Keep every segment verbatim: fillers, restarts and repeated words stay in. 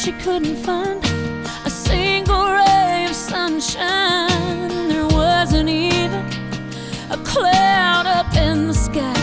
she couldn't find a single ray of sunshine. There wasn't even a cloud up in the sky.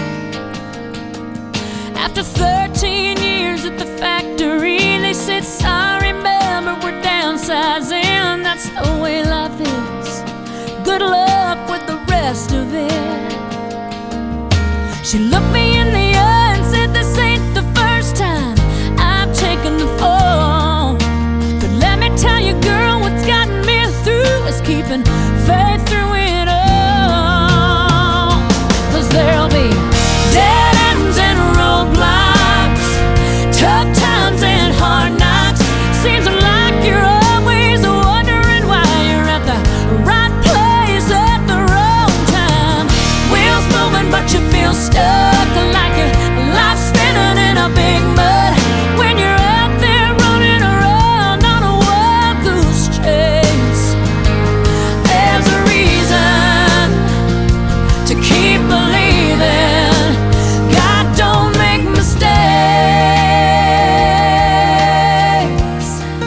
After thirteen years at the factory, they said, sorry, remember, we're downsizing. That's the way life is. Good luck with the rest of it. She looked me in the eye and said, this ain't the first time I've taken the fall. But let me tell you, girl, what's gotten me through is keeping faith through it all. 'Cause there'll be dead ends and roadblocks, tough times and hard knocks. Seems like you're always wondering why you're at the right place at the wrong time. Wheels moving but you feel stuck, like your life's spinning in a big mud. When you're out there running around on a wild goose chase, there's a reason to keep believing. God don't make mistakes.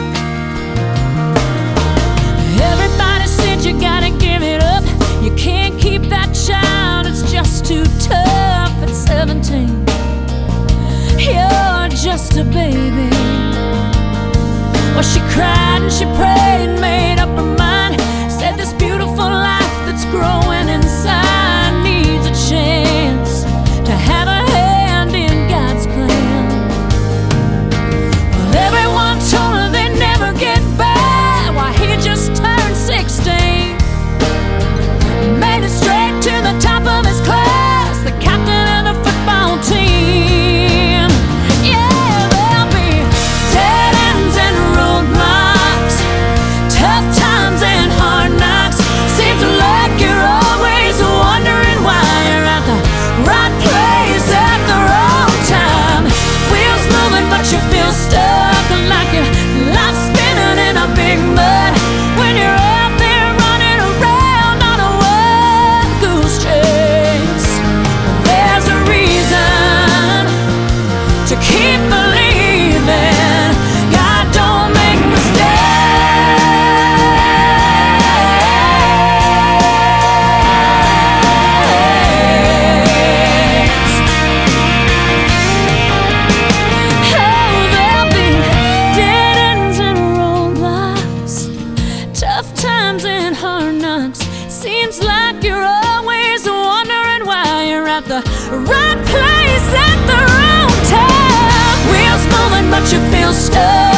Everybody said you gotta give it up, you can't keep that child, it's just too tough at seventeen. You're just a baby. Well, she cried and she prayed and made up her mind. Said this beautiful life that's growing inside needs a chance to have a hand in God's plan. Well, everyone told her they'd never get by. Why, he just turned sixteen, made it straight to the top of his class, the captain of the football team. Yeah, there'll be dead ends and roadblocks, tough times and hard knocks. Seems like you're always wondering why you're at the right place at the wrong time. Wheels moving but you feel stuck, like your life's spinning in a big mud. When you're out there running around on a wild goose chase, there's a reason to keep believing. God don't make mistakes. Oh, there'll be dead ends and roadblocks, tough times and hard knocks. Seems like you're always wondering why you're at the right place at the wrong time. Wheels moving but you feel stuck,